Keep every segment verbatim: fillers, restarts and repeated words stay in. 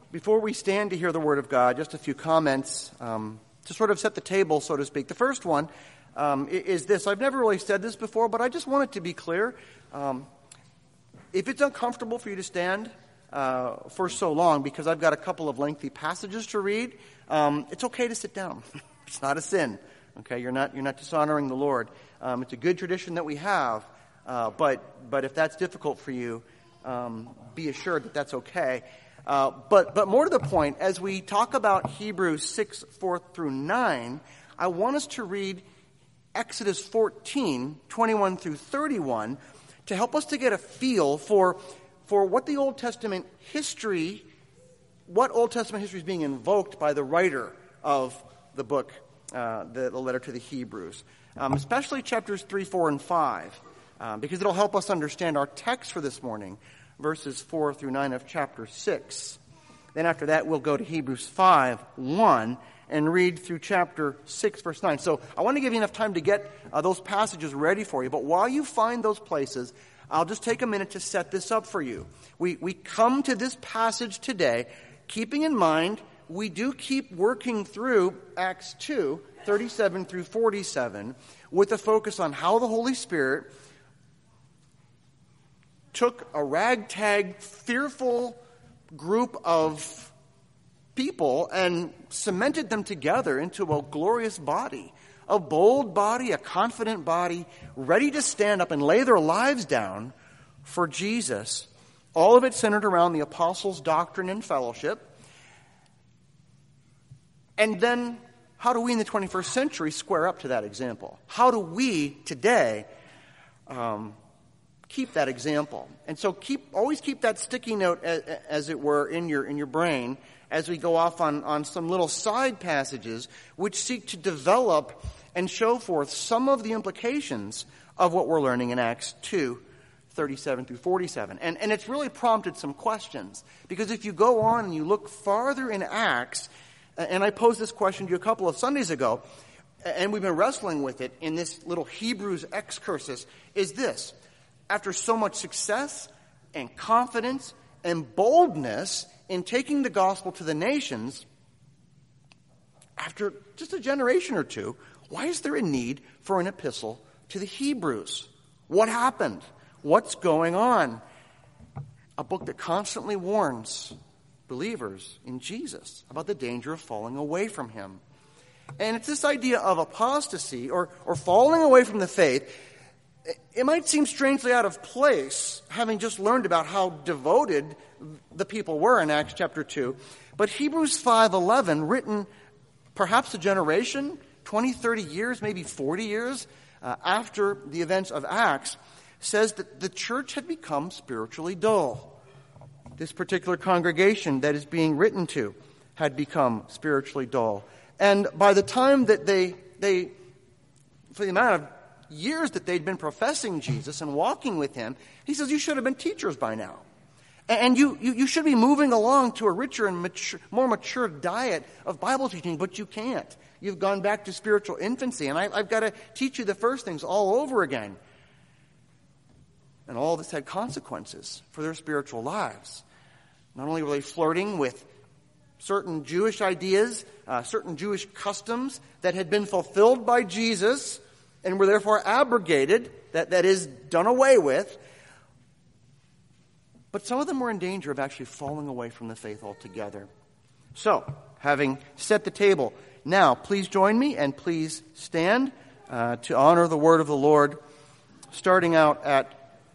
Before we stand to hear the Word of God, just a few comments um, to sort of set the table, so to speak. The first one um, is this. I've never really said this before, but I just want it to be clear. Um, if it's uncomfortable for you to stand uh, for so long because I've got a couple of lengthy passages to read, um, it's okay to sit down. It's not a sin. Okay, you're not you're not dishonoring the Lord. Um, it's a good tradition that we have, uh, but but if that's difficult for you, um, be assured that that's okay. Uh, but but more to the point, as we talk about Hebrews six, four through nine, I want us to read Exodus fourteen, twenty-one through thirty-one, to help us to get a feel for for what the Old Testament history, what Old Testament history is being invoked by the writer of the book, uh, the, the letter to the Hebrews, um, especially chapters three, four, and five, uh, because it'll help us understand our text for this morning, verses four through nine of chapter six. Then after that, we'll go to Hebrews five, one, and read through chapter six, verse nine. So I want to give you enough time to get uh, those passages ready for you. But while you find those places, I'll just take a minute to set this up for you. We, we come to this passage today, keeping in mind, we do keep working through Acts two, thirty-seven through forty-seven, with a focus on how the Holy Spirit took a ragtag, fearful group of people and cemented them together into a glorious body, a bold body, a confident body, ready to stand up and lay their lives down for Jesus. All of it centered around the apostles' doctrine and fellowship. And then, how do we in the twenty-first century square up to that example? How do we today um, keep that example? And so keep always keep that sticky note, as, as it were, in your in your brain as we go off on, on some little side passages which seek to develop and show forth some of the implications of what we're learning in Acts two, thirty-seven through forty-seven. And, and it's really prompted some questions. Because if you go on and you look farther in Acts, and I posed this question to you a couple of Sundays ago, and we've been wrestling with it in this little Hebrews excursus, is this. After so much success and confidence and boldness in taking the gospel to the nations, after just a generation or two, why is there a need for an epistle to the Hebrews? What happened? What's going on? A book that constantly warns believers in Jesus about the danger of falling away from him. And it's this idea of apostasy or, or falling away from the faith. It might seem strangely out of place, having just learned about how devoted the people were in Acts chapter two. But Hebrews five eleven, written perhaps a generation, twenty, thirty years, maybe forty years uh, after the events of Acts, says that the church had become spiritually dull. This particular congregation that is being written to had become spiritually dull. And by the time that they, they for the amount of years that they'd been professing Jesus and walking with him, he says, you should have been teachers by now. And you, you, you should be moving along to a richer and mature, more mature diet of Bible teaching, but you can't. You've gone back to spiritual infancy, and I, I've got to teach you the first things all over again. And all this had consequences for their spiritual lives. Not only were they flirting with certain Jewish ideas, uh, certain Jewish customs that had been fulfilled by Jesus and were therefore abrogated, that, that is, done away with, but some of them were in danger of actually falling away from the faith altogether. So, having set the table, now please join me and please stand uh, to honor the word of the Lord, starting out at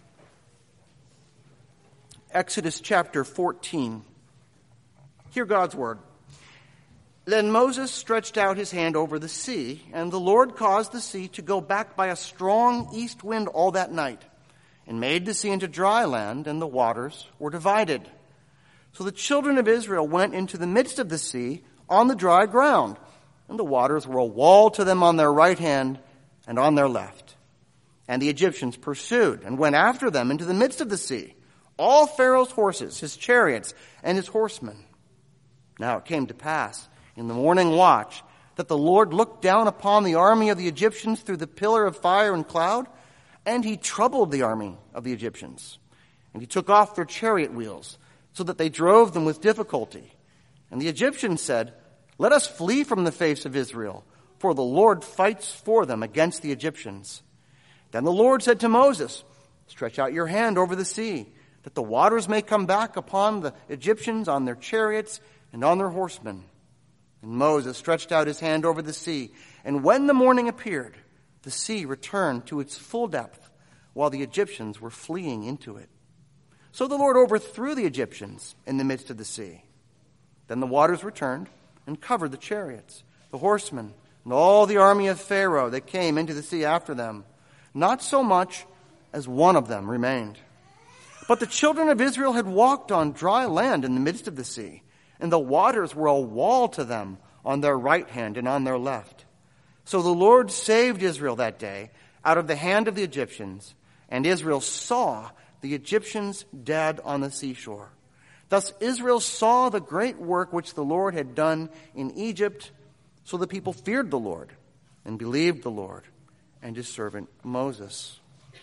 Exodus chapter fourteen. Hear God's word. Then Moses stretched out his hand over the sea, and the Lord caused the sea to go back by a strong east wind all that night, and made the sea into dry land, and the waters were divided. So the children of Israel went into the midst of the sea on the dry ground, and the waters were a wall to them on their right hand and on their left. And the Egyptians pursued and went after them into the midst of the sea, all Pharaoh's horses, his chariots, and his horsemen. Now it came to pass in the morning watch that the Lord looked down upon the army of the Egyptians through the pillar of fire and cloud, and he troubled the army of the Egyptians. And he took off their chariot wheels, so that they drove them with difficulty. And the Egyptians said, "Let us flee from the face of Israel, for the Lord fights for them against the Egyptians." Then the Lord said to Moses, "Stretch out your hand over the sea, that the waters may come back upon the Egyptians, on their chariots, and on their horsemen." And Moses stretched out his hand over the sea, and when the morning appeared, the sea returned to its full depth, while the Egyptians were fleeing into it. So the Lord overthrew the Egyptians in the midst of the sea. Then the waters returned and covered the chariots, the horsemen, and all the army of Pharaoh that came into the sea after them. Not so much as one of them remained. But the children of Israel had walked on dry land in the midst of the sea, and the waters were a wall to them on their right hand and on their left. So the Lord saved Israel that day out of the hand of the Egyptians, and Israel saw the Egyptians dead on the seashore. Thus Israel saw the great work which the Lord had done in Egypt, so the people feared the Lord and believed the Lord and his servant Moses.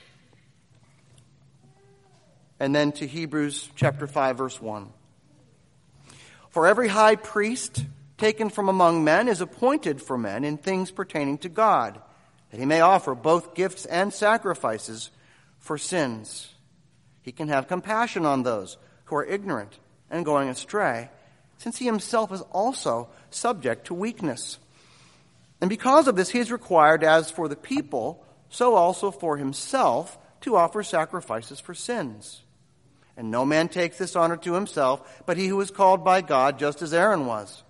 And then to Hebrews chapter five, verse one. For every high priest taken from among men is appointed for men in things pertaining to God, that he may offer both gifts and sacrifices for sins. He can have compassion on those who are ignorant and going astray, since he himself is also subject to weakness. And because of this, he is required, as for the people, so also for himself, to offer sacrifices for sins. And no man takes this honor to himself, but he who is called by God, just as Aaron was.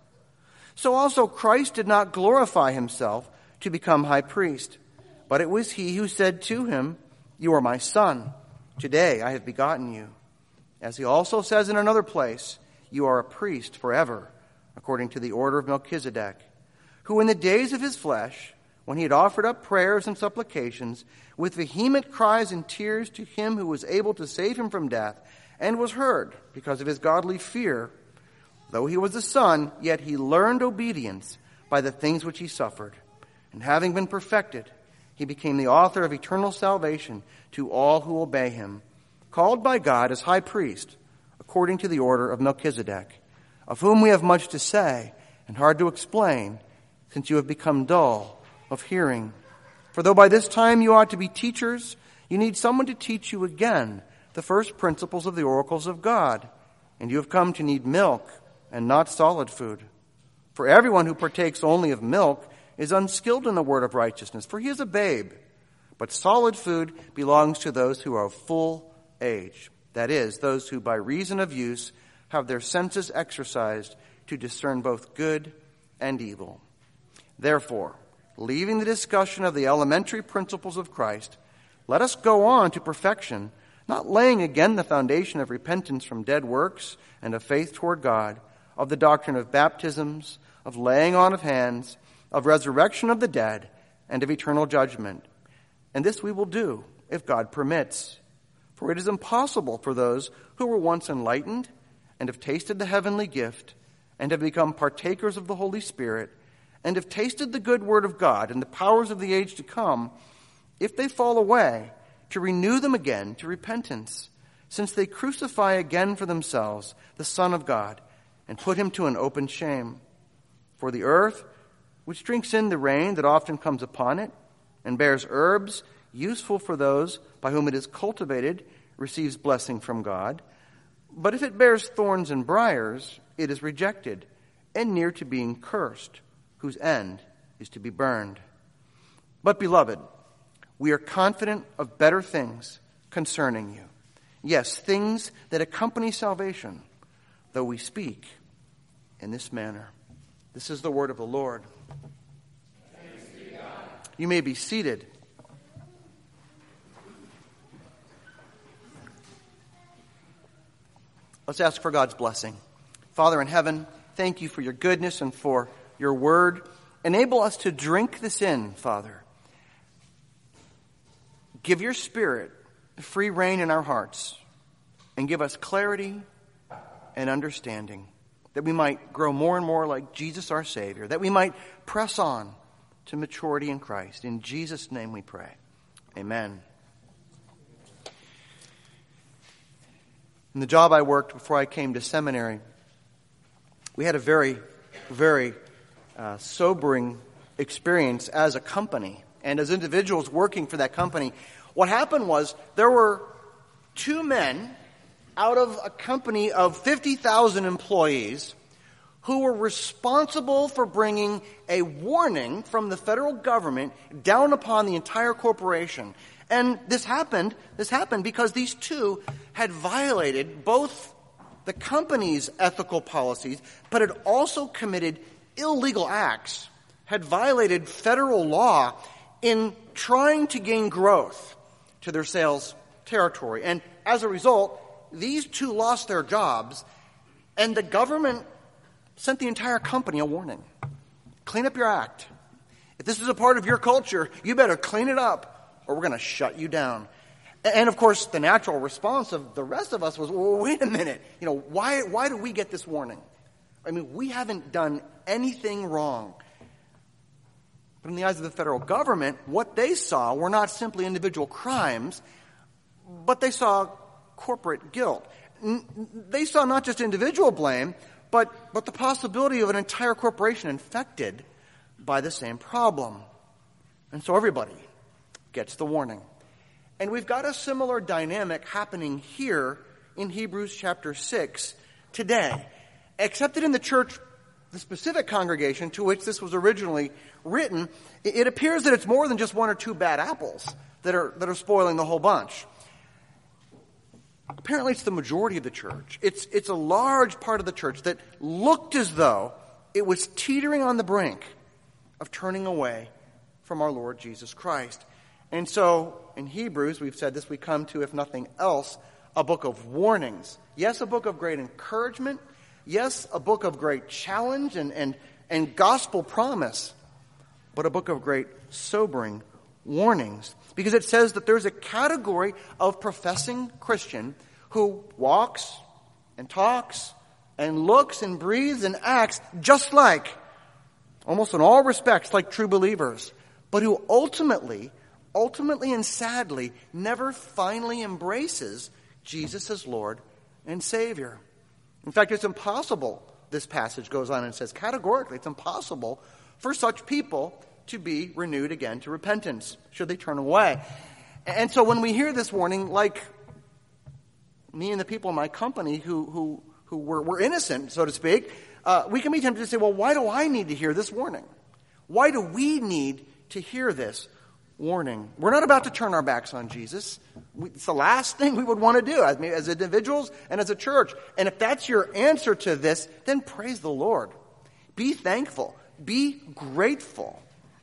So also Christ did not glorify himself to become high priest, but it was he who said to him, "You are my son. Today I have begotten you." As he also says in another place, "You are a priest forever, according to the order of Melchizedek, who in the days of his flesh, when he had offered up prayers and supplications, with vehement cries and tears to him who was able to save him from death, and was heard because of his godly fear, though he was a son, yet he learned obedience by the things which he suffered. And having been perfected, he became the author of eternal salvation to all who obey him, called by God as high priest, according to the order of Melchizedek, of whom we have much to say and hard to explain, since you have become dull of hearing. For though by this time you ought to be teachers, you need someone to teach you again the first principles of the oracles of God, and you have come to need milk and not solid food. For everyone who partakes only of milk is unskilled in the word of righteousness, for he is a babe. But solid food belongs to those who are of full age, that is, those who by reason of use have their senses exercised to discern both good and evil. Therefore, leaving the discussion of the elementary principles of Christ, let us go on to perfection, not laying again the foundation of repentance from dead works and of faith toward God, of the doctrine of baptisms, of laying on of hands, of resurrection of the dead, and of eternal judgment. And this we will do, if God permits. For it is impossible for those who were once enlightened and have tasted the heavenly gift and have become partakers of the Holy Spirit and have tasted the good word of God and the powers of the age to come, if they fall away, to renew them again to repentance, since they crucify again for themselves the Son of God and put him to an open shame. For the earth, which drinks in the rain that often comes upon it, and bears herbs useful for those by whom it is cultivated, receives blessing from God. But if it bears thorns and briars, it is rejected, and near to being cursed, whose end is to be burned. But, beloved, we are confident of better things concerning you. Yes, things that accompany salvation, though we speak in this manner. This is the word of the Lord. Thanks be to God. You may be seated. Let's ask for God's blessing. Father in heaven, thank you for your goodness and for your word. Enable us to drink this in, Father. Give your Spirit free rein in our hearts and give us clarity and understanding, that we might grow more and more like Jesus our Savior, that we might press on to maturity in Christ. In Jesus' name we pray. Amen. In the job I worked before I came to seminary, we had a very, very uh, sobering experience as a company and as individuals working for that company. What happened was there were two men out of a company of fifty thousand employees who were responsible for bringing a warning from the federal government down upon the entire corporation. And this happened, this happened because these two had violated both the company's ethical policies, but had also committed illegal acts, had violated federal law in trying to gain growth to their sales territory. And as a result, these two lost their jobs, and the government sent the entire company a warning. Clean up your act. If this is a part of your culture, you better clean it up, or we're going to shut you down. And of course, the natural response of the rest of us was, well, wait a minute. You know, why, why do we get this warning? I mean, we haven't done anything wrong. But in the eyes of the federal government, what they saw were not simply individual crimes, but they saw corporate guilt. They saw not just individual blame, but, but the possibility of an entire corporation infected by the same problem. And so everybody gets the warning. And we've got a similar dynamic happening here in Hebrews chapter six today, except that in the church, the specific congregation to which this was originally written, it appears that it's more than just one or two bad apples that are, that are spoiling the whole bunch. Apparently it's the majority of the church. It's, it's a large part of the church that looked as though it was teetering on the brink of turning away from our Lord Jesus Christ. And so in Hebrews, we've said this, we come to, if nothing else, a book of warnings. Yes, a book of great encouragement. Yes, a book of great challenge and, and, and gospel promise. But a book of great sobering warnings. Because it says that there's a category of professing Christian who walks and talks and looks and breathes and acts just like, almost in all respects, like true believers, but who ultimately, ultimately and sadly, never finally embraces Jesus as Lord and Savior. In fact, it's impossible, this passage goes on and says categorically, it's impossible for such people to be renewed again to repentance, should they turn away. And so when we hear this warning, like me and the people in my company who who who were, were innocent, so to speak, uh, we can be tempted to say, well, why do I need to hear this warning? Why do we need to hear this warning? We're not about to turn our backs on Jesus. We, it's the last thing we would want to do as, as individuals and as a church. And if that's your answer to this, then praise the Lord. Be thankful. Be grateful.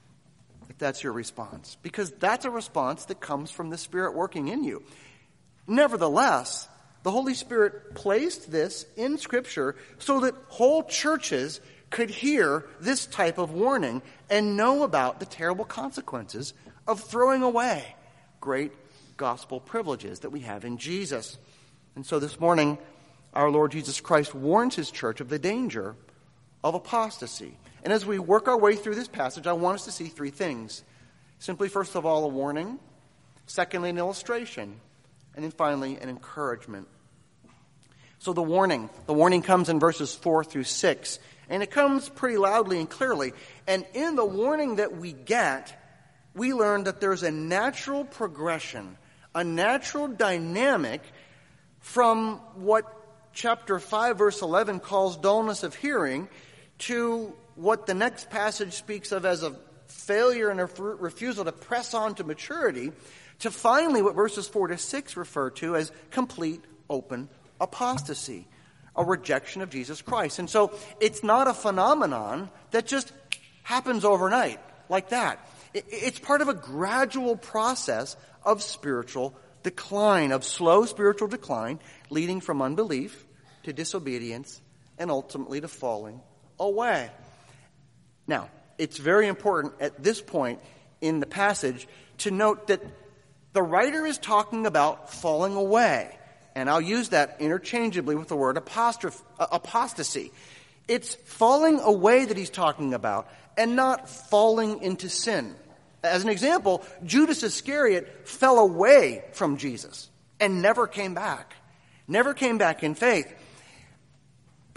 That's your response, because that's a response that comes from the Spirit working in you. Nevertheless, the Holy Spirit placed this in Scripture so that whole churches could hear this type of warning and know about the terrible consequences of throwing away great gospel privileges that we have in Jesus. And so this morning, our Lord Jesus Christ warns his church of the danger of apostasy. And as we work our way through this passage, I want us to see three things. Simply, first of all, a warning. Secondly, an illustration. And then finally, an encouragement. So the warning. The warning comes in verses four through six. And it comes pretty loudly and clearly. And in the warning that we get, we learn that there's a natural progression, a natural dynamic from what chapter five, verse eleven calls dullness of hearing to what the next passage speaks of as a failure and a refusal to press on to maturity, to finally what verses four to six refer to as complete open apostasy, a rejection of Jesus Christ. And so it's not a phenomenon that just happens overnight like that. It's part of a gradual process of spiritual decline, of slow spiritual decline, leading from unbelief to disobedience and ultimately to falling away. Now, it's very important at this point in the passage to note that the writer is talking about falling away. And I'll use that interchangeably with the word apostrophe, uh, apostasy. It's falling away that he's talking about and not falling into sin. As an example, Judas Iscariot fell away from Jesus and never came back. Never came back in faith.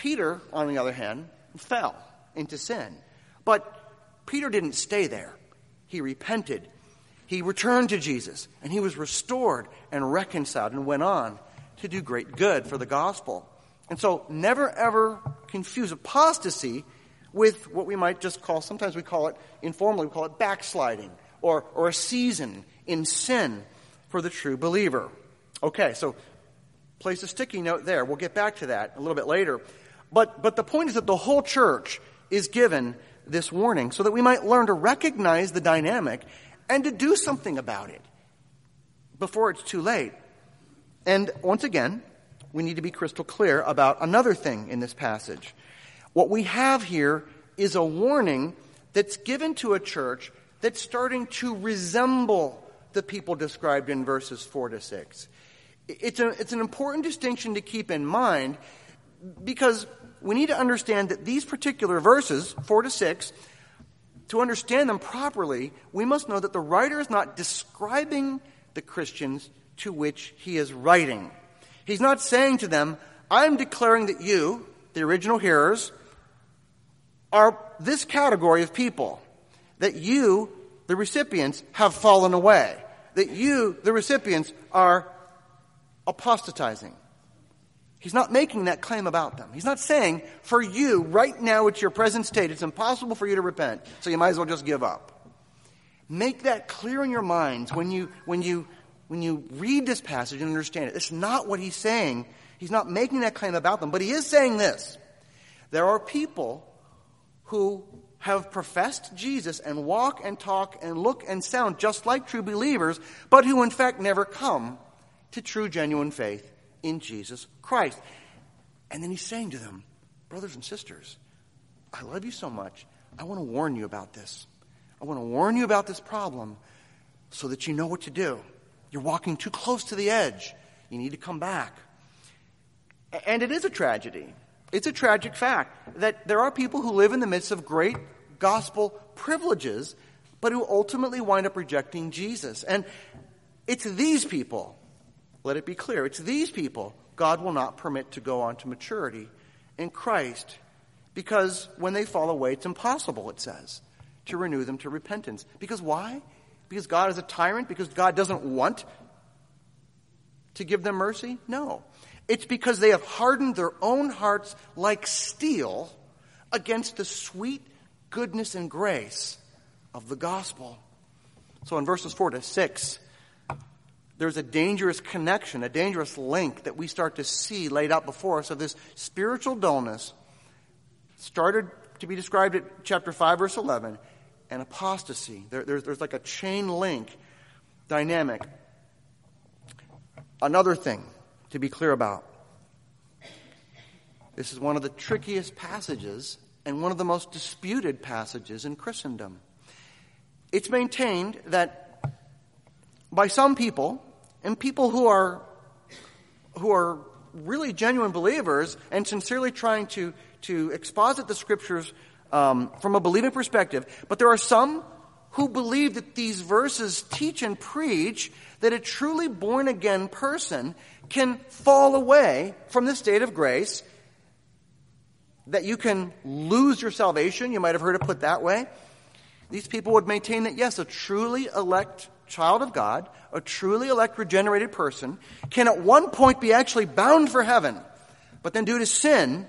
Peter, on the other hand, fell into sin. But Peter didn't stay there. He repented. He returned to Jesus, and he was restored and reconciled and went on to do great good for the gospel. And so never ever confuse apostasy with what we might just call, sometimes we call it, informally, we call it backsliding or, or a season in sin for the true believer. Okay, so place a sticky note there. We'll get back to that a little bit later. But, but the point is that the whole church is given this warning so that we might learn to recognize the dynamic and to do something about it before it's too late. And once again, we need to be crystal clear about another thing in this passage. What we have here is a warning that's given to a church that's starting to resemble the people described in verses four to six. It's, a, it's an important distinction to keep in mind because we need to understand that these particular verses, four to six, to understand them properly, we must know that the writer is not describing the Christians to which he is writing. He's not saying to them, I'm declaring that you, the original hearers, are this category of people, that you, the recipients, have fallen away, that you, the recipients, are apostatizing. He's not making that claim about them. He's not saying, for you, right now at your present state, it's impossible for you to repent, so you might as well just give up. Make that clear in your minds when you, when you, when you read this passage and understand it. It's not what he's saying. He's not making that claim about them, but he is saying this. There are people who have professed Jesus and walk and talk and look and sound just like true believers, but who in fact never come to true, genuine faith in Jesus Christ. And then he's saying to them, brothers and sisters, I love you so much. I want to warn you about this. I want to warn you about this problem so that you know what to do. You're walking too close to the edge. You need to come back. And it is a tragedy. It's a tragic fact that there are people who live in the midst of great gospel privileges, but who ultimately wind up rejecting Jesus. And it's these people, let it be clear, it's these people God will not permit to go on to maturity in Christ, because when they fall away, it's impossible, it says, to renew them to repentance. Because why? Because God is a tyrant? Because God doesn't want to give them mercy? No. It's because they have hardened their own hearts like steel against the sweet goodness and grace of the gospel. So in verses four to six, there's a dangerous connection, a dangerous link that we start to see laid out before us of this spiritual dullness, started to be described at chapter five, verse eleven, and apostasy. There, there's, there's like a chain link dynamic. Another thing to be clear about. This is one of the trickiest passages and one of the most disputed passages in Christendom. It's maintained that by some people, and people who are who are really genuine believers and sincerely trying to, to exposit the Scriptures um, from a believing perspective, but there are some who believe that these verses teach and preach that a truly born-again person can fall away from the state of grace, that you can lose your salvation. You might have heard it put that way. These people would maintain that, yes, a truly elect child of God, a truly elect regenerated person, can at one point be actually bound for heaven, but then due to sin,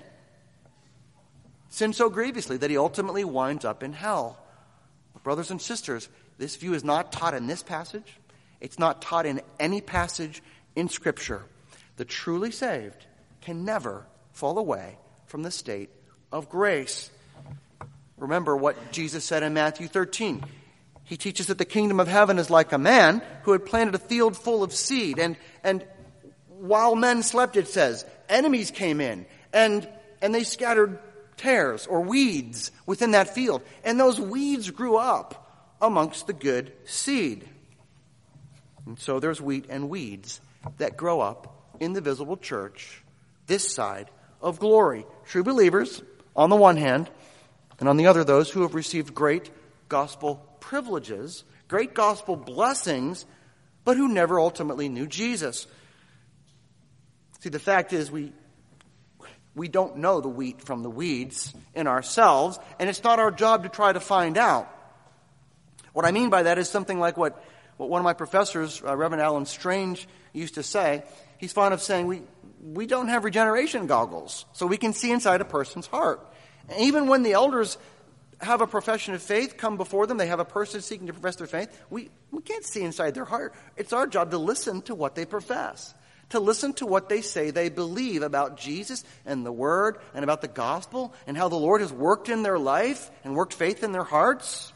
sin so grievously that he ultimately winds up in hell. Brothers and sisters, this view is not taught in this passage. It's not taught in any passage in Scripture. The truly saved can never fall away from the state of grace. Remember what Jesus said in Matthew thirteen. He teaches that the kingdom of heaven is like a man who had planted a field full of seed. And, and while men slept, it says, enemies came in and, and they scattered tares or weeds within that field. And those weeds grew up amongst the good seed. And so there's wheat and weeds that grow up in the visible church this side of glory. True believers on the one hand, and on the other those who have received great gospel privileges, great gospel blessings, but who never ultimately knew Jesus. See, the fact is we We don't know the wheat from the weeds in ourselves, and it's not our job to try to find out. What I mean by that is something like what, what one of my professors, uh, Reverend Alan Strange, used to say. He's fond of saying, we, we don't have regeneration goggles, so we can see inside a person's heart. And even when the elders have a profession of faith come before them, they have a person seeking to profess their faith, we, we can't see inside their heart. It's our job to listen to what they profess, to listen to what they say they believe about Jesus and the Word and about the gospel and how the Lord has worked in their life and worked faith in their hearts.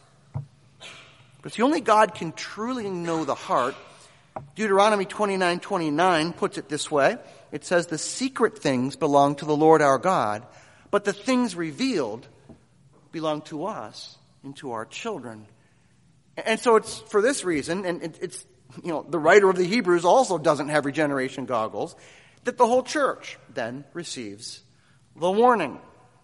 But see, only God can truly know the heart. Deuteronomy twenty-nine twenty-nine puts it this way. It says, the secret things belong to the Lord our God, but the things revealed belong to us and to our children. And so it's for this reason, and it's, you know, the writer of the Hebrews also doesn't have regeneration goggles, that the whole church then receives the warning.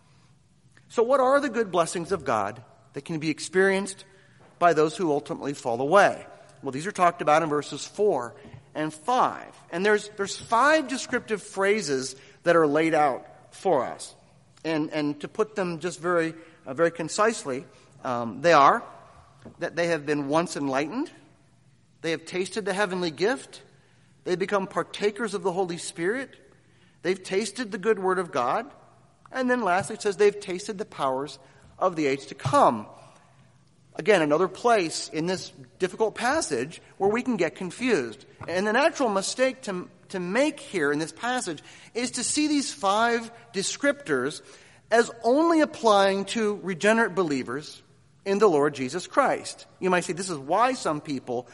So what are the good blessings of God that can be experienced by those who ultimately fall away? Well, these are talked about in verses four and five. And there's there's five descriptive phrases that are laid out for us. And and to put them just very uh, very concisely, um, they are that they have been once enlightened, they have tasted the heavenly gift, they become partakers of the Holy Spirit, they've tasted the good word of God, and then lastly it says they've tasted the powers of the age to come. Again, another place in this difficult passage where we can get confused. And the natural mistake to, to make here in this passage is to see these five descriptors as only applying to regenerate believers in the Lord Jesus Christ. You might say this is why some people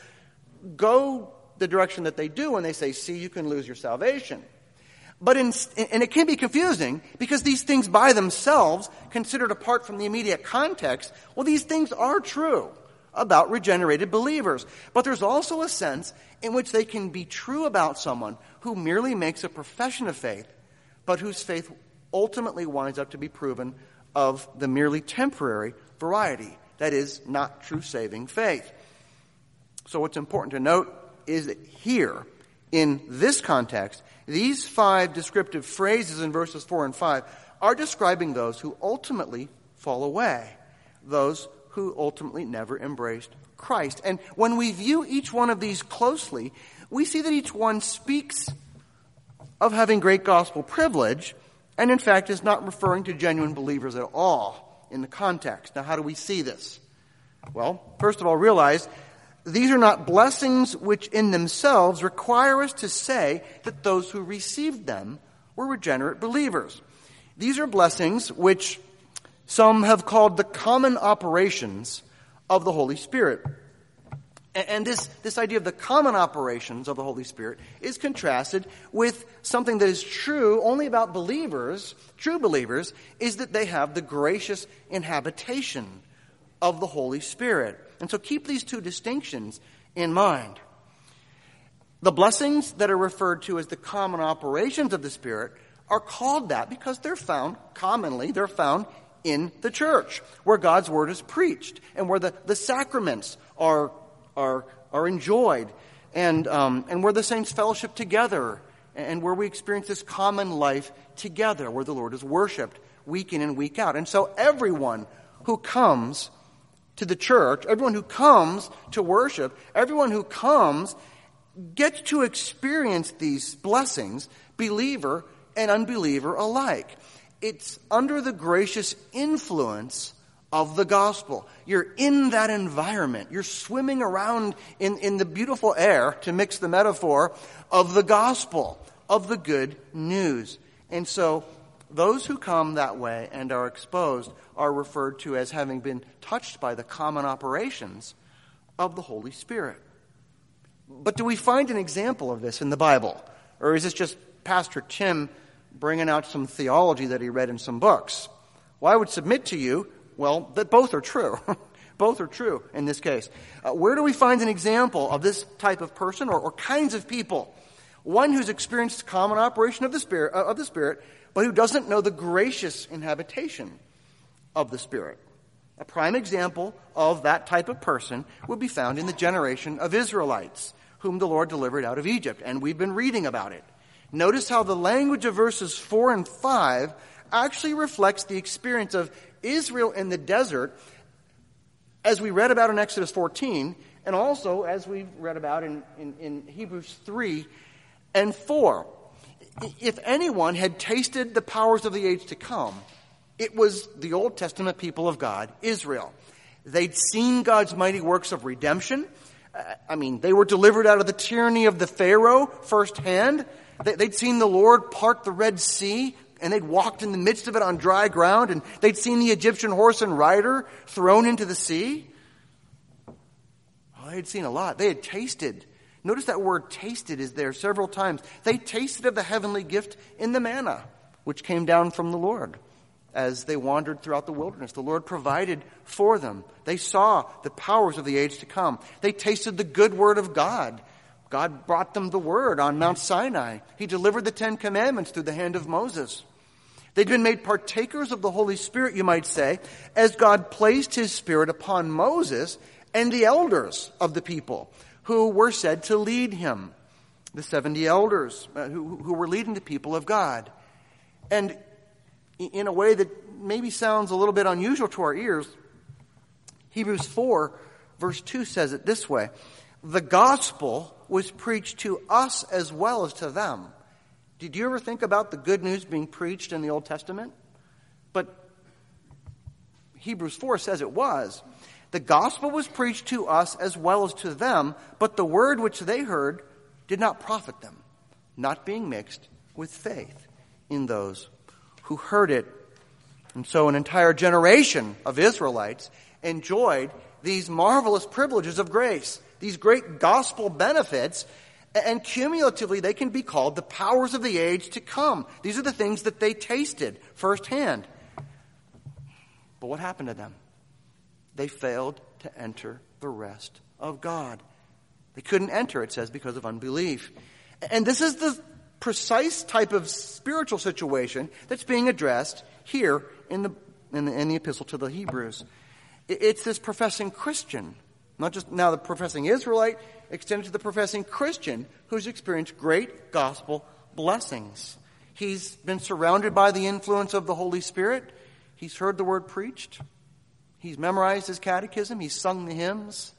go the direction that they do when they say, see, you can lose your salvation. But in, and it can be confusing because these things by themselves, considered apart from the immediate context, well, these things are true about regenerated believers. But there's also a sense in which they can be true about someone who merely makes a profession of faith, but whose faith ultimately winds up to be proven of the merely temporary variety. That is, not true saving faith. So what's important to note is that here, in this context, these five descriptive phrases in verses four and five are describing those who ultimately fall away, those who ultimately never embraced Christ. And when we view each one of these closely, we see that each one speaks of having great gospel privilege, and in fact is not referring to genuine believers at all in the context. Now, how do we see this? Well, first of all, realize these are not blessings which in themselves require us to say that those who received them were regenerate believers. These are blessings which some have called the common operations of the Holy Spirit. And this, this idea of the common operations of the Holy Spirit is contrasted with something that is true only about believers, true believers, is that they have the gracious inhabitation of the Holy Spirit. And so keep these two distinctions in mind. The blessings that are referred to as the common operations of the Spirit are called that because they're found, commonly, they're found in the church, where God's Word is preached, and where the, the sacraments are are are enjoyed, and um, and where the saints fellowship together, and where we experience this common life together, where the Lord is worshipped week in and week out. And so everyone who comes to the church, everyone who comes to worship, everyone who comes gets to experience these blessings, believer and unbeliever alike. It's under the gracious influence of the gospel. You're in that environment. You're swimming around in, in the beautiful air, to mix the metaphor, of the gospel, of the good news. And so those who come that way and are exposed are referred to as having been touched by the common operations of the Holy Spirit. But do we find an example of this in the Bible? Or is this just Pastor Tim bringing out some theology that he read in some books? Well, I would submit to you, well, that both are true. Both are true in this case. Uh, where do we find an example of this type of person or, or kinds of people? One who's experienced the common operation of the Spirit, uh, of the Spirit, but who doesn't know the gracious inhabitation of the Spirit. A prime example of that type of person would be found in the generation of Israelites, whom the Lord delivered out of Egypt, and we've been reading about it. Notice how the language of verses four and five actually reflects the experience of Israel in the desert, as we read about in Exodus fourteen, and also as we read about in, in, in Hebrews three and four. If anyone had tasted the powers of the age to come, it was the Old Testament people of God, Israel. They'd seen God's mighty works of redemption. I mean, they were delivered out of the tyranny of the Pharaoh firsthand. They'd seen the Lord part the Red Sea, and they'd walked in the midst of it on dry ground, and they'd seen the Egyptian horse and rider thrown into the sea. Well, they'd seen a lot. They had tasted. Notice that word tasted is there several times. They tasted of the heavenly gift in the manna, which came down from the Lord as they wandered throughout the wilderness. The Lord provided for them. They saw the powers of the age to come. They tasted the good word of God. God brought them the word on Mount Sinai. He delivered the Ten Commandments through the hand of Moses. They'd been made partakers of the Holy Spirit, you might say, as God placed his Spirit upon Moses and the elders of the people who were said to lead him, the seventy elders uh, who, who were leading the people of God. And in a way that maybe sounds a little bit unusual to our ears, Hebrews four, verse two says it this way: the gospel was preached to us as well as to them. Did you ever think about the good news being preached in the Old Testament? But Hebrews four says it was. The gospel was preached to us as well as to them, but the word which they heard did not profit them, not being mixed with faith in those who heard it. And so an entire generation of Israelites enjoyed these marvelous privileges of grace, these great gospel benefits, and cumulatively they can be called the powers of the age to come. These are the things that they tasted firsthand. But what happened to them? They failed to enter the rest of God. They couldn't enter, it says, because of unbelief. And this is the precise type of spiritual situation that's being addressed here in the in the, in the epistle to the Hebrews. It's this professing Christian, not just now the professing Israelite, extended to the professing Christian who's experienced great gospel blessings. He's been surrounded by the influence of the Holy Spirit. He's heard the word preached. He's memorized his catechism. He's sung the hymns.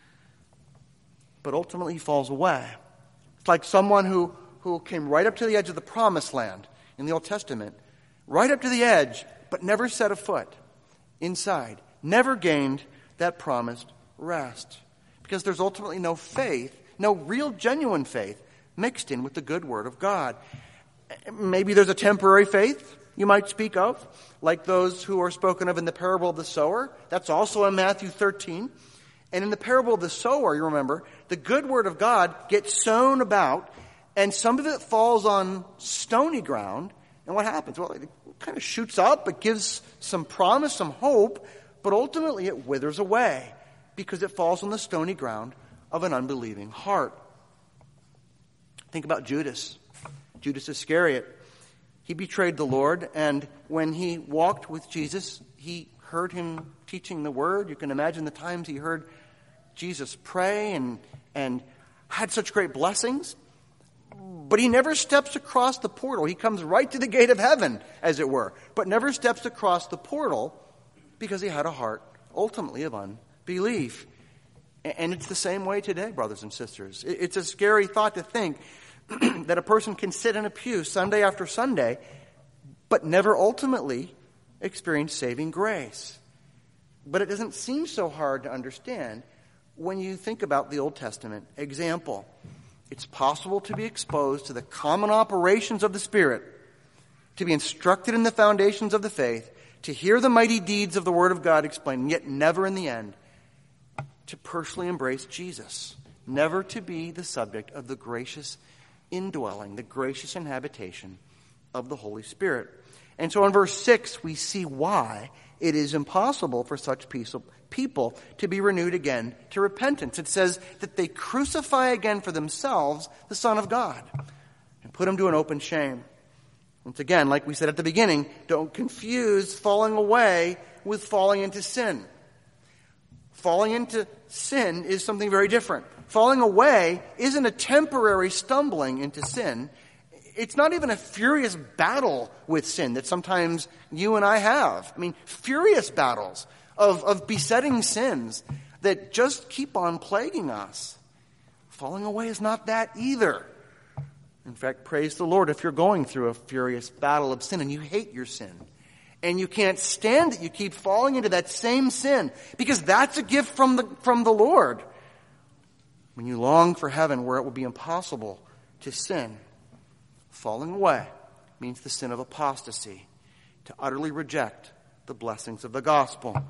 But ultimately he falls away. It's like someone who, who came right up to the edge of the promised land in the Old Testament, right up to the edge, but never set a foot inside, never gained that promised rest. Because there's ultimately no faith, no real genuine faith mixed in with the good word of God. Maybe there's a temporary faith you might speak of, like those who are spoken of in the parable of the sower. That's also in Matthew thirteen. And in the parable of the sower, you remember, the good word of God gets sown about, and some of it falls on stony ground. And what happens? Well, it kind of shoots up. It gives some promise, some hope, but ultimately it withers away because it falls on the stony ground of an unbelieving heart. Think about Judas. Judas Iscariot. He betrayed the Lord, and when he walked with Jesus, he heard him teaching the word. You can imagine the times he heard Jesus pray and, and had such great blessings. But he never steps across the portal. He comes right to the gate of heaven, as it were, but never steps across the portal because he had a heart, ultimately, of unbelief. And it's the same way today, brothers and sisters. It's a scary thought to think that a person can sit in a pew Sunday after Sunday, but never ultimately experience saving grace. But it doesn't seem so hard to understand when you think about the Old Testament example. It's possible to be exposed to the common operations of the Spirit, to be instructed in the foundations of the faith, to hear the mighty deeds of the Word of God explained, yet never in the end to personally embrace Jesus, never to be the subject of the gracious indwelling, the gracious inhabitation of the Holy Spirit. And so in verse six, we see why it is impossible for such people to be renewed again to repentance. It says that they crucify again for themselves the Son of God and put him to an open shame. Once again, like we said at the beginning, don't confuse falling away with falling into sin. Falling into sin is something very different. Falling away isn't a temporary stumbling into sin. It's not even a furious battle with sin that sometimes you and I have. I mean, furious battles of, of besetting sins that just keep on plaguing us. Falling away is not that either. In fact, praise the Lord if you're going through a furious battle of sin and you hate your sin. And you can't stand it. You keep falling into that same sin because that's a gift from the, from the Lord. When you long for heaven where it will be impossible to sin, falling away means the sin of apostasy, to utterly reject the blessings of the gospel.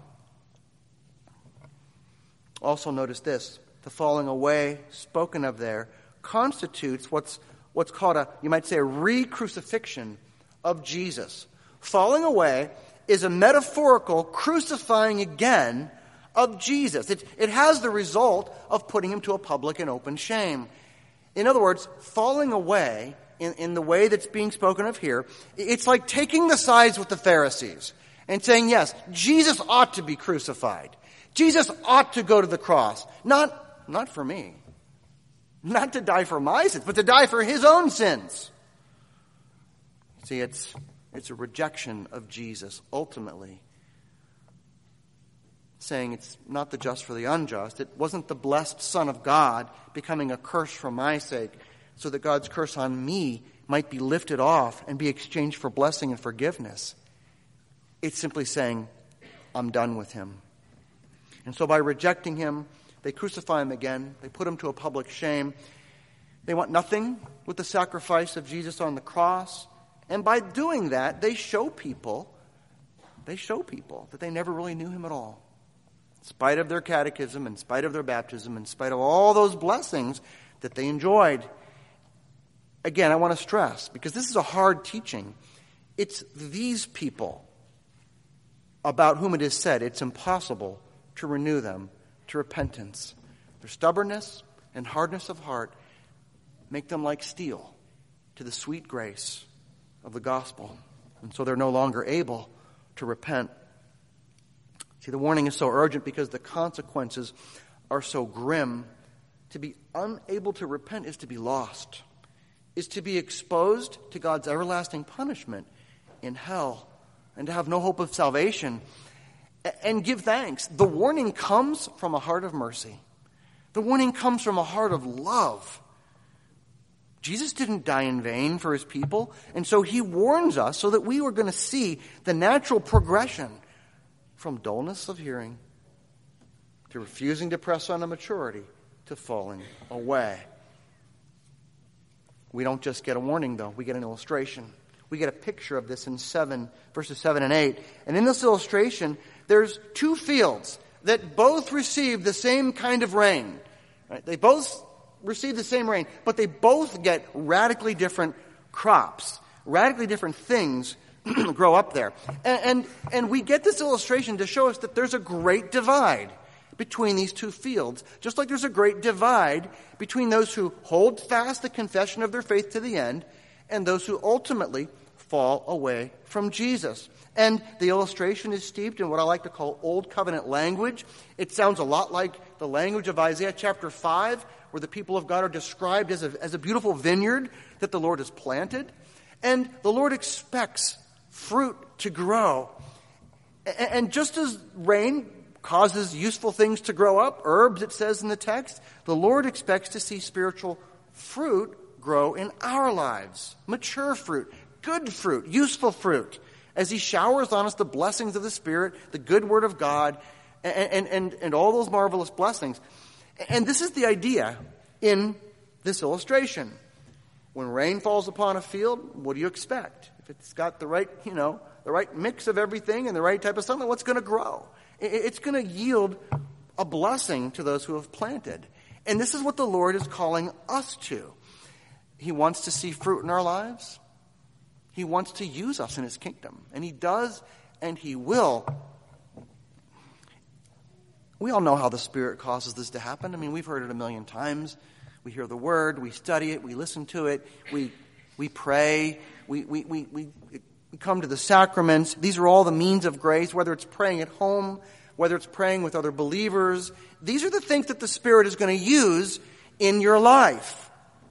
Also notice this, the falling away spoken of there constitutes what's what's called a, you might say, a re-crucifixion of Jesus. Falling away is a metaphorical crucifying again of Jesus. It, it has the result of putting him to a public and open shame. In other words, falling away in, in the way that's being spoken of here, it's like taking the sides with the Pharisees and saying, yes, Jesus ought to be crucified. Jesus ought to go to the cross. Not, not for me. Not to die for my sins, but to die for his own sins. See, it's it's a rejection of Jesus, ultimately. Saying it's not the just for the unjust. It wasn't the blessed Son of God becoming a curse for my sake, so that God's curse on me might be lifted off and be exchanged for blessing and forgiveness. It's simply saying, I'm done with him. And so by rejecting him, they crucify him again. They put him to a public shame. They want nothing with the sacrifice of Jesus on the cross. And by doing that, they show people, they show people that they never really knew him at all. In spite of their catechism, in spite of their baptism, in spite of all those blessings that they enjoyed. Again, I want to stress, because this is a hard teaching, it's these people about whom it is said it's impossible to renew them to repentance. Their stubbornness and hardness of heart make them like steel to the sweet grace of the gospel. And so they're no longer able to repent. See, the warning is so urgent because the consequences are so grim. To be unable to repent is to be lost, is to be exposed to God's everlasting punishment in hell, and to have no hope of salvation. And give thanks. The warning comes from a heart of mercy. The warning comes from a heart of love. Jesus didn't die in vain for his people, and so he warns us so that we are going to see the natural progression from dullness of hearing to refusing to press on to maturity to falling away. We don't just get a warning, though. We get an illustration. We get a picture of this in seven, verses seven and eight. And in this illustration, there's two fields that both receive the same kind of rain. Right? They both receive the same rain, but they both get radically different crops. Radically different things grow up there. And, and, and we get this illustration to show us that there's a great divide between these two fields. Just like there's a great divide between those who hold fast the confession of their faith to the end and those who ultimately fall away from Jesus. And the illustration is steeped in what I like to call Old Covenant language. It sounds a lot like the language of Isaiah chapter five, where the people of God are described as a, as a beautiful vineyard that the Lord has planted. And the Lord expects fruit to grow. And just as rain causes useful things to grow up, herbs, it says in the text, the Lord expects to see spiritual fruit grow in our lives. Mature fruit, good fruit, useful fruit, as he showers on us the blessings of the Spirit, the good word of God, and, and, and all those marvelous blessings. And this is the idea in this illustration. When rain falls upon a field, what do you expect? If it's got the right, you know, the right mix of everything and the right type of sunlight, what's going to grow? It's going to yield a blessing to those who have planted. And this is what the Lord is calling us to. He wants to see fruit in our lives. He wants to use us in his kingdom. And he does, and he will. We all know how the Spirit causes this to happen. I mean, we've heard it a million times. We hear the word, we study it, we listen to it, we we pray, we we we, we We come to the sacraments. These are all the means of grace, whether it's praying at home, whether it's praying with other believers. These are the things that the Spirit is going to use in your life.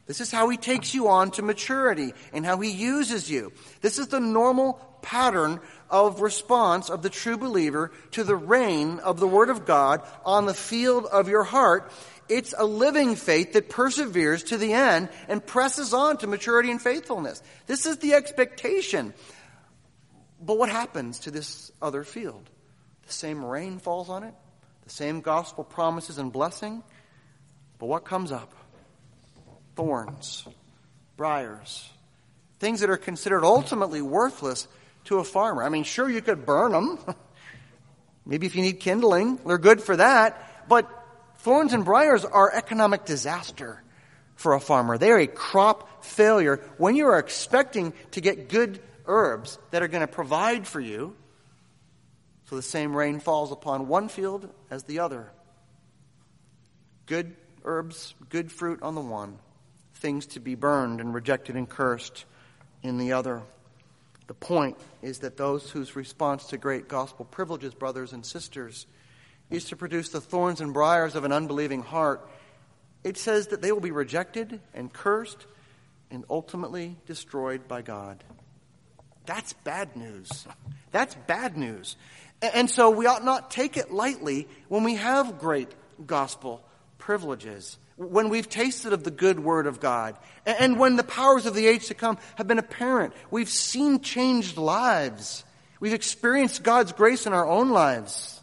This is how he takes you on to maturity and how he uses you. This is the normal pattern of response of the true believer to the reign of the Word of God on the field of your heart. It's a living faith that perseveres to the end and presses on to maturity and faithfulness. This is the expectation. But what happens to this other field? The same rain falls on it, the same gospel promises and blessing. But what comes up? Thorns, briars, things that are considered ultimately worthless to a farmer. I mean, sure, you could burn them. Maybe if you need kindling, they're good for that. But thorns and briars are economic disaster for a farmer. They are a crop failure when you are expecting to get good herbs that are going to provide for you. So the same rain falls upon one field as the other. Good herbs, good fruit on the one. Things to be burned and rejected and cursed in the other. The point is that those whose response to great gospel privileges, brothers and sisters, is to produce the thorns and briars of an unbelieving heart, it says that they will be rejected and cursed and ultimately destroyed by God. That's bad news. That's bad news. And so we ought not take it lightly when we have great gospel privileges, when we've tasted of the good word of God, and when the powers of the age to come have been apparent. We've seen changed lives. We've experienced God's grace in our own lives.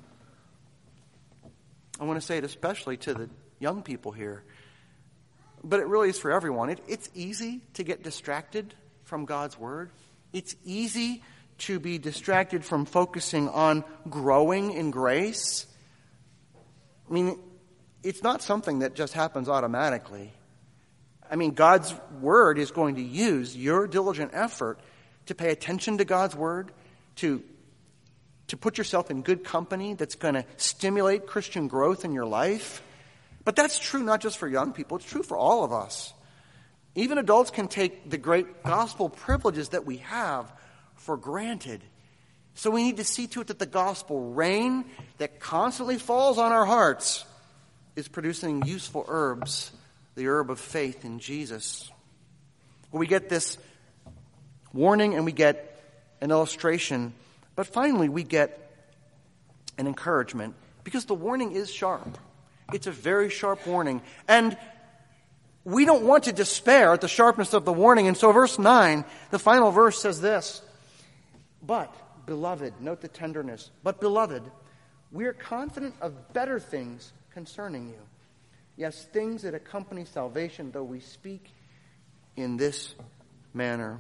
I want to say it especially to the young people here, but it really is for everyone. It, it's easy to get distracted from God's word. It's easy to be distracted from focusing on growing in grace. I mean, it's not something that just happens automatically. I mean, God's word is going to use your diligent effort to pay attention to God's word, to, to put yourself in good company that's going to stimulate Christian growth in your life. But that's true not just for young people. It's true for all of us. Even adults can take the great gospel privileges that we have for granted. So we need to see to it that the gospel rain that constantly falls on our hearts is producing useful herbs, the herb of faith in Jesus. We get this warning and we get an illustration, but finally we get an encouragement, because the warning is sharp. It's a very sharp warning. And we don't want to despair at the sharpness of the warning. And so verse nine, the final verse, says this: But, beloved, note the tenderness, but beloved, we are confident of better things concerning you. Yes, things that accompany salvation, though we speak in this manner.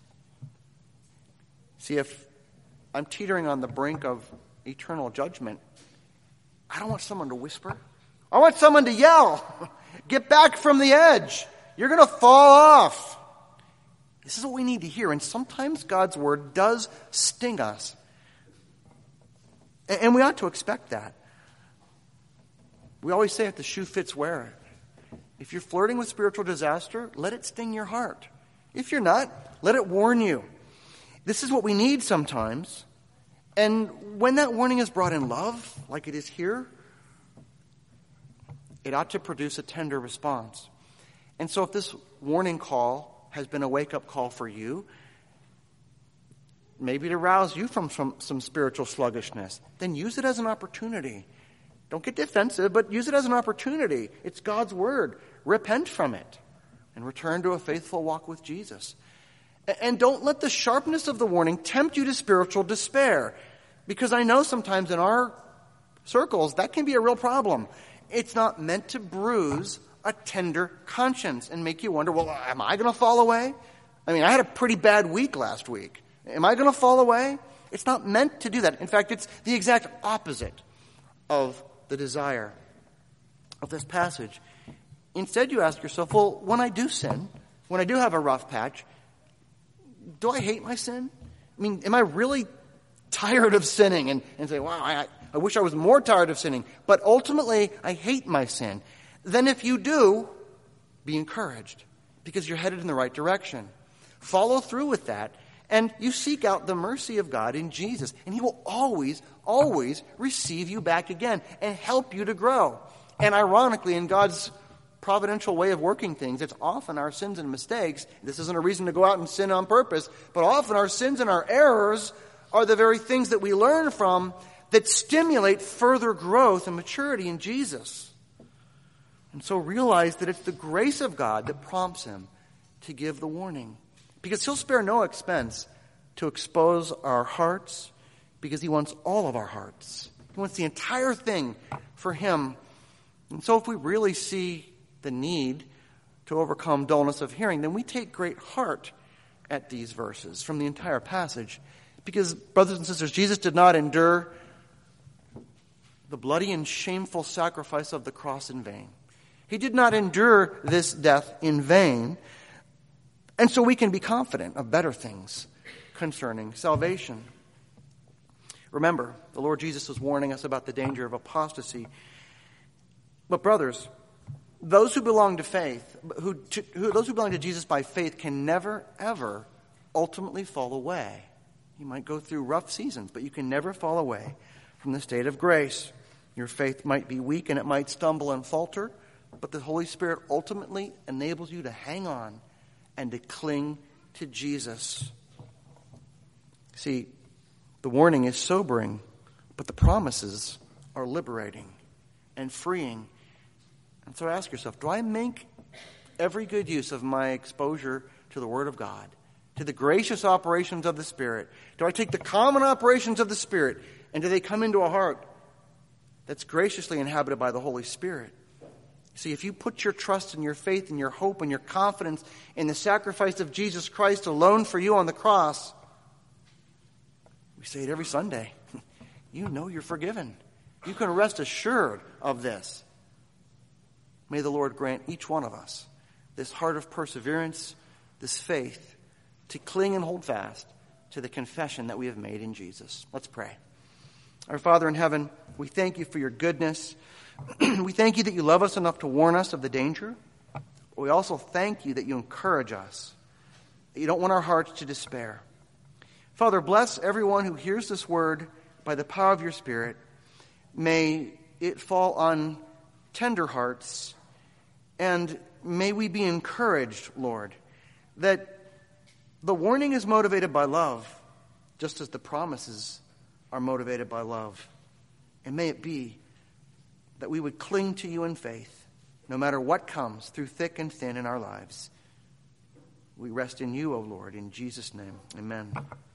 See, if I'm teetering on the brink of eternal judgment, I don't want someone to whisper. I want someone to yell, get back from the edge. You're going to fall off. This is what we need to hear. And sometimes God's word does sting us. And we ought to expect that. We always say if the shoe fits, wear it. If you're flirting with spiritual disaster, let it sting your heart. If you're not, let it warn you. This is what we need sometimes. And when that warning is brought in love, like it is here, it ought to produce a tender response. And so if this warning call has been a wake-up call for you, maybe to rouse you from some, some spiritual sluggishness, then use it as an opportunity. Don't get defensive, but use it as an opportunity. It's God's word. Repent from it and return to a faithful walk with Jesus. And don't let the sharpness of the warning tempt you to spiritual despair, because I know sometimes in our circles that can be a real problem. It's not meant to bruise a tender conscience and make you wonder, well, am I going to fall away? I mean, I had a pretty bad week last week. Am I going to fall away? It's not meant to do that. In fact, it's the exact opposite of the desire of this passage. Instead, you ask yourself, well, when I do sin, when I do have a rough patch, do I hate my sin? I mean, am I really tired of sinning? And, and say, wow, I, I wish I was more tired of sinning. But ultimately, I hate my sin. Then if you do, be encouraged, because you're headed in the right direction. Follow through with that. And you seek out the mercy of God in Jesus. And he will always, always receive you back again and help you to grow. And ironically, in God's providential way of working things. It's often our sins and mistakes. This isn't a reason to go out and sin on purpose, but often our sins and our errors are the very things that we learn from that stimulate further growth and maturity in Jesus. And so realize that it's the grace of God that prompts him to give the warning. Because he'll spare no expense to expose our hearts, because he wants all of our hearts. He wants the entire thing for him. And so if we really see the need to overcome dullness of hearing, then we take great heart at these verses from the entire passage. Because, brothers and sisters, Jesus did not endure the bloody and shameful sacrifice of the cross in vain. He did not endure this death in vain. And so we can be confident of better things concerning salvation. Remember, the Lord Jesus was warning us about the danger of apostasy. But brothers, those who belong to faith, who, to, who those who belong to Jesus by faith can never, ever ultimately fall away. You might go through rough seasons, but you can never fall away from the state of grace. Your faith might be weak and it might stumble and falter, but the Holy Spirit ultimately enables you to hang on and to cling to Jesus. See, the warning is sobering, but the promises are liberating and freeing. And so ask yourself, do I make every good use of my exposure to the Word of God, to the gracious operations of the Spirit? Do I take the common operations of the Spirit, and do they come into a heart that's graciously inhabited by the Holy Spirit? See, if you put your trust and your faith and your hope and your confidence in the sacrifice of Jesus Christ alone for you on the cross, we say it every Sunday, you know you're forgiven. You can rest assured of this. May the Lord grant each one of us this heart of perseverance, this faith, to cling and hold fast to the confession that we have made in Jesus. Let's pray. Our Father in heaven, we thank you for your goodness. We thank you that you love us enough to warn us of the danger. We also thank you that you encourage us, that you don't want our hearts to despair. Father, bless everyone who hears this word by the power of your Spirit. May it fall on tender hearts, and may we be encouraged, Lord, that the warning is motivated by love, just as the promises are motivated by love. And may it be that we would cling to you in faith, no matter what comes through thick and thin in our lives. We rest in you, O Lord, in Jesus' name. Amen.